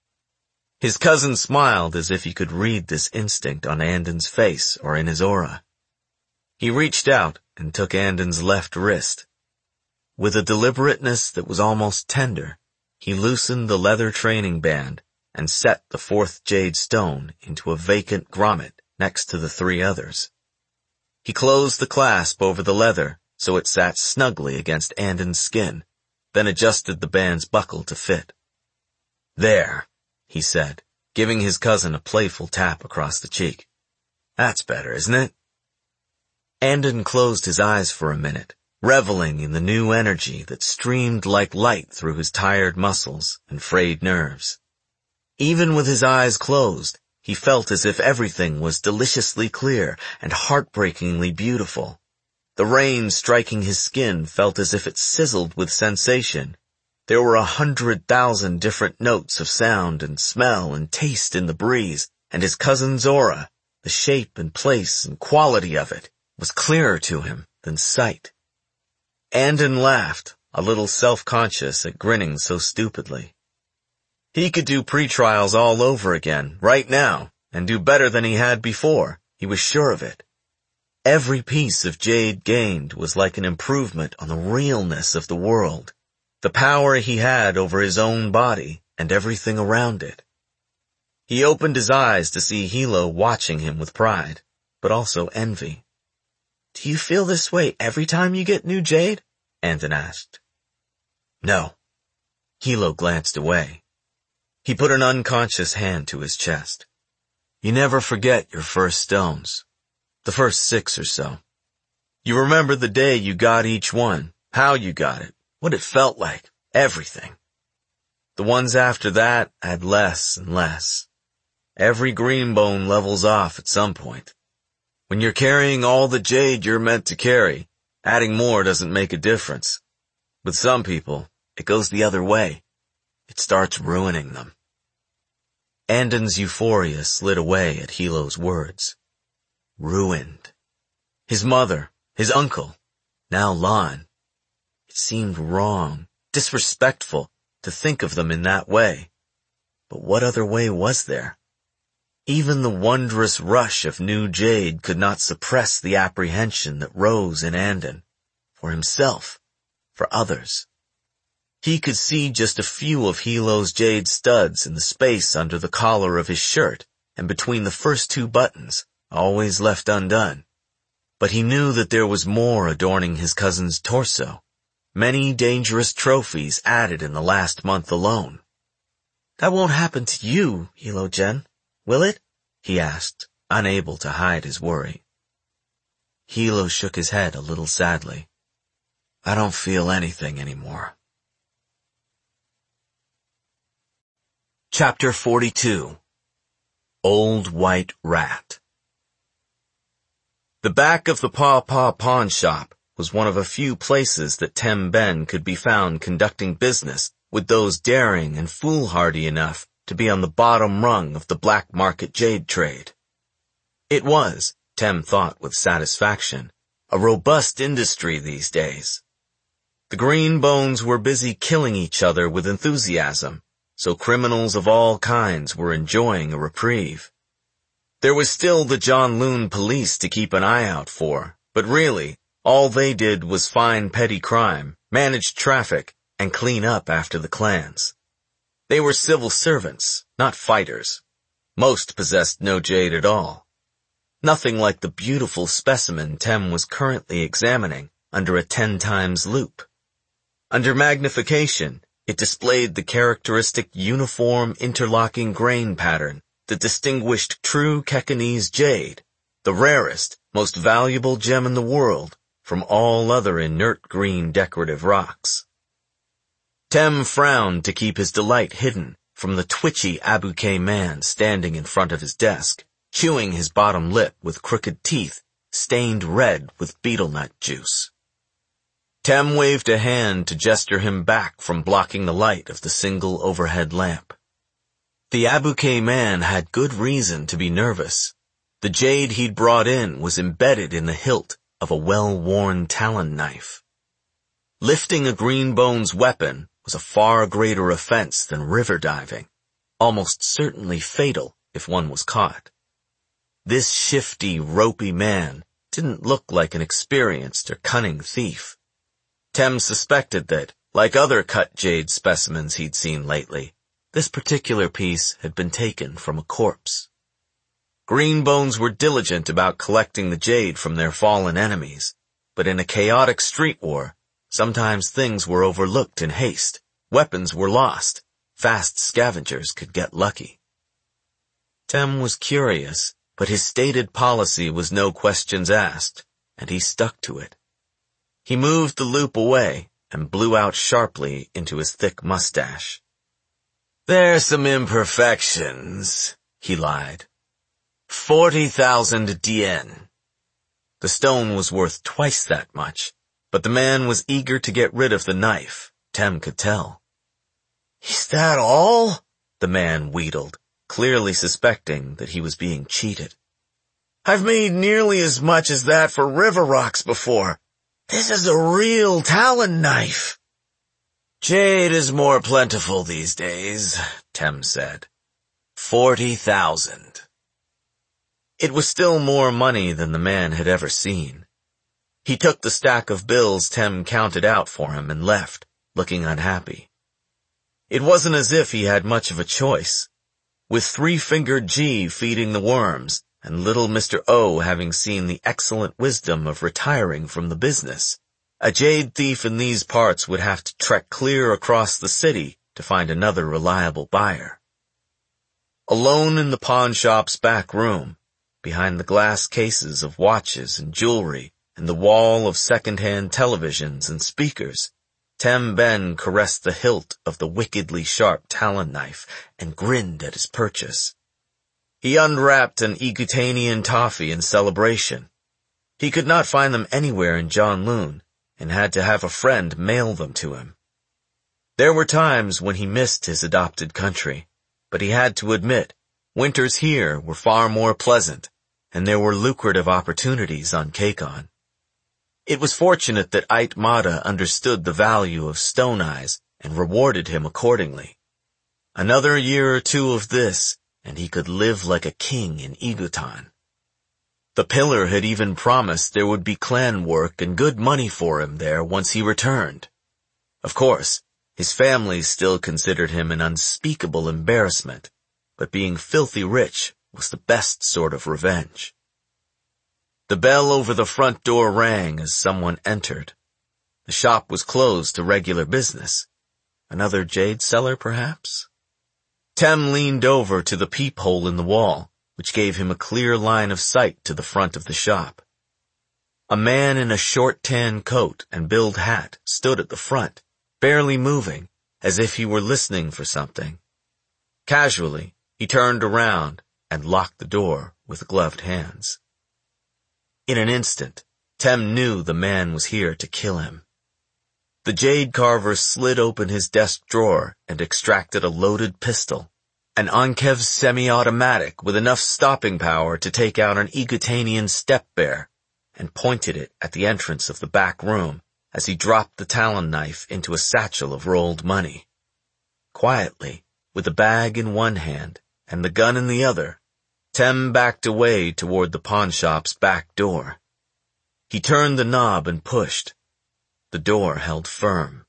His cousin smiled as if he could read this instinct on Andon's face or in his aura. He reached out and took Andon's left wrist. With a deliberateness that was almost tender, he loosened the leather training band and set the fourth jade stone into a vacant grommet next to the three others. He closed the clasp over the leather so it sat snugly against Andon's skin, then adjusted the band's buckle to fit. "There," he said, giving his cousin a playful tap across the cheek. "That's better, isn't it?" Andon closed his eyes for a minute, reveling in the new energy that streamed like light through his tired muscles and frayed nerves. Even with his eyes closed, he felt as if everything was deliciously clear and heartbreakingly beautiful. The rain striking his skin felt as if it sizzled with sensation. There were a hundred thousand different notes of sound and smell and taste in the breeze, and his cousin's aura, the shape and place and quality of it, was clearer to him than sight. Andon laughed, a little self-conscious at grinning so stupidly. He could do pre-trials all over again, right now, and do better than he had before, he was sure of it. Every piece of jade gained was like an improvement on the realness of the world, the power he had over his own body and everything around it. He opened his eyes to see Hilo watching him with pride, but also envy. "Do you feel this way every time you get new jade?" Anton asked. "No." Hilo glanced away. He put an unconscious hand to his chest. "You never forget your first stones. The first six or so. You remember the day you got each one, how you got it, what it felt like, everything. The ones after that had less and less. Every green bone levels off at some point. When you're carrying all the jade you're meant to carry, adding more doesn't make a difference. With some people, it goes the other way. It starts ruining them." Andon's euphoria slid away at Hilo's words. Ruined. His mother, his uncle, now Lon. It seemed wrong, disrespectful, to think of them in that way. But what other way was there? Even the wondrous rush of new jade could not suppress the apprehension that rose in Andon. For himself. For others. He could see just a few of Hilo's jade studs in the space under the collar of his shirt and between the first two buttons, always left undone. But he knew that there was more adorning his cousin's torso. Many dangerous trophies added in the last month alone. "That won't happen to you, Hilo-Gen, will it?" he asked, unable to hide his worry. Hilo shook his head a little sadly. "I don't feel anything anymore." Chapter forty-two. Old White Rat. The back of the Paw Paw Pawn Shop was one of a few places that Tem Ben could be found conducting business with those daring and foolhardy enough to be on the bottom rung of the black market jade trade. It was, Tem thought with satisfaction, a robust industry these days. The green bones were busy killing each other with enthusiasm, so criminals of all kinds were enjoying a reprieve. There was still the John Loon police to keep an eye out for, but really, all they did was find petty crime, manage traffic, and clean up after the clans. They were civil servants, not fighters. Most possessed no jade at all. Nothing like the beautiful specimen Tem was currently examining under a ten times loop. Under magnification, it displayed the characteristic uniform interlocking grain pattern that distinguished true Kekanese jade, the rarest, most valuable gem in the world, from all other inert green decorative rocks. Tem frowned to keep his delight hidden from the twitchy Abuke man standing in front of his desk, chewing his bottom lip with crooked teeth, stained red with betel nut juice. Tem waved a hand to gesture him back from blocking the light of the single overhead lamp. The Abuke man had good reason to be nervous. The jade he'd brought in was embedded in the hilt of a well-worn talon knife. Lifting a greenbone's weapon was a far greater offense than river diving, almost certainly fatal if one was caught. This shifty, ropey man didn't look like an experienced or cunning thief. Tem suspected that, like other cut jade specimens he'd seen lately, this particular piece had been taken from a corpse. Greenbones were diligent about collecting the jade from their fallen enemies, but in a chaotic street war, sometimes things were overlooked in haste, weapons were lost, fast scavengers could get lucky. Tem was curious, but his stated policy was no questions asked, and he stuck to it. He moved the loop away and blew out sharply into his thick mustache. "There's some imperfections," he lied. Forty thousand dien. The stone was worth twice that much, but the man was eager to get rid of the knife, Tem could tell. "Is that all?" the man wheedled, clearly suspecting that he was being cheated. "I've made nearly as much as that for river rocks before. This is a real talon knife." "Jade is more plentiful these days," Tem said. Forty thousand. It was still more money than the man had ever seen. He took the stack of bills Tem counted out for him and left, looking unhappy. It wasn't as if he had much of a choice. with three-fingered G feeding the worms, and little Mister O having seen the excellent wisdom of retiring from the business, a jade thief in these parts would have to trek clear across the city to find another reliable buyer. Alone in the pawn shop's back room, behind the glass cases of watches and jewelry and the wall of second-hand televisions and speakers, Tem Ben caressed the hilt of the wickedly sharp Talon knife and grinned at his purchase. He unwrapped an Egutanian toffee in celebration. He could not find them anywhere in Janloon and had to have a friend mail them to him. There were times when he missed his adopted country, but he had to admit, winters here were far more pleasant, and there were lucrative opportunities on Kakon. It was fortunate that Ait Mada understood the value of Stone Eyes and rewarded him accordingly. Another year or two of this, and he could live like a king in Egutan. The pillar had even promised there would be clan work and good money for him there once he returned. Of course, his family still considered him an unspeakable embarrassment, but being filthy rich was the best sort of revenge. The bell over the front door rang as someone entered. The shop was closed to regular business. Another jade seller, perhaps? Tem leaned over to the peephole in the wall, which gave him a clear line of sight to the front of the shop. A man in a short tan coat and billed hat stood at the front, barely moving, as if he were listening for something. Casually, he turned around and locked the door with gloved hands. In an instant, Tem knew the man was here to kill him. The jade carver slid open his desk drawer and extracted a loaded pistol, an Ankev semi-automatic with enough stopping power to take out an Egutanian step bear, and pointed it at the entrance of the back room as he dropped the Talon knife into a satchel of rolled money. Quietly, with the bag in one hand and the gun in the other, Tem backed away toward the pawnshop's back door. He turned the knob and pushed. The door held firm.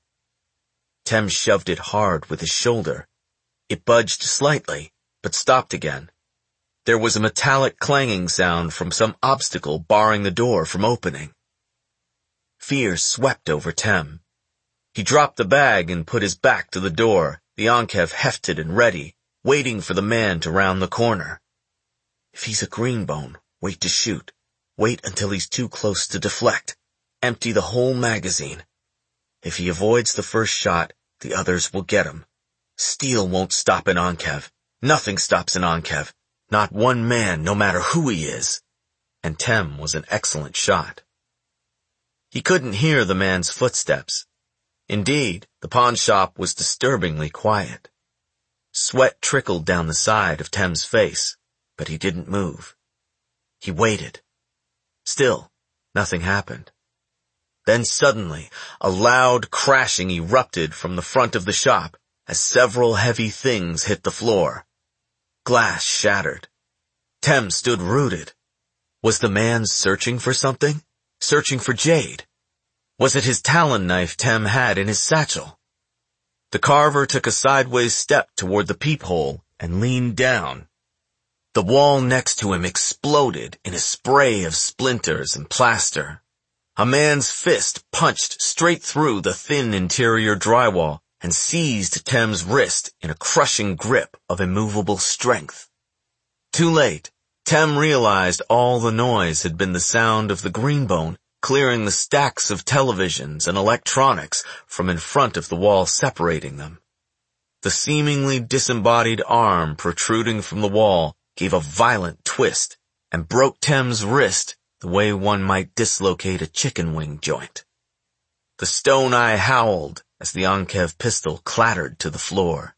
Tem shoved it hard with his shoulder. It budged slightly, but stopped again. There was a metallic clanging sound from some obstacle barring the door from opening. Fear swept over Tem. He dropped the bag and put his back to the door, the Ankev hefted and ready, waiting for the man to round the corner. If he's a greenbone, wait to shoot. Wait until he's too close to deflect. Empty the whole magazine. If he avoids the first shot, the others will get him. Steel won't stop an Ankev. Nothing stops an Ankev. Not one man, no matter who he is. And Tem was an excellent shot. He couldn't hear the man's footsteps. Indeed, the pawn shop was disturbingly quiet. Sweat trickled down the side of Tem's face, but he didn't move. He waited. Still, nothing happened. Then suddenly, a loud crashing erupted from the front of the shop as several heavy things hit the floor. Glass shattered. Tem stood rooted. Was the man searching for something? Searching for jade? Was it his Talon knife Tem had in his satchel? The carver took a sideways step toward the peephole and leaned down. The wall next to him exploded in a spray of splinters and plaster. A man's fist punched straight through the thin interior drywall and seized Tem's wrist in a crushing grip of immovable strength. Too late, Tem realized all the noise had been the sound of the greenbone clearing the stacks of televisions and electronics from in front of the wall separating them. The seemingly disembodied arm protruding from the wall gave a violent twist and broke Tem's wrist the way one might dislocate a chicken wing joint. The Stone Eye howled as the Ankev pistol clattered to the floor.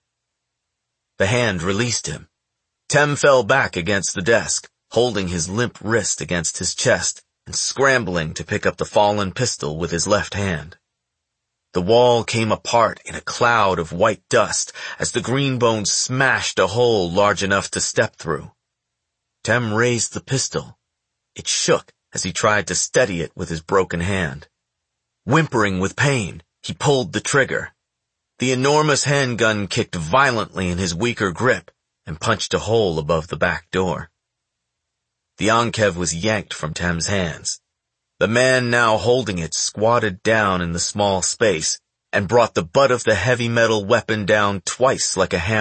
The hand released him. Tem fell back against the desk, holding his limp wrist against his chest and scrambling to pick up the fallen pistol with his left hand. The wall came apart in a cloud of white dust as the greenbone smashed a hole large enough to step through. Tem raised the pistol. It shook as he tried to steady it with his broken hand. Whimpering with pain, he pulled the trigger. The enormous handgun kicked violently in his weaker grip, and punched a hole above the back door. The Ankev was yanked from Tem's hands. The man now holding it squatted down in the small space and brought the butt of the heavy metal weapon down twice like a hammer.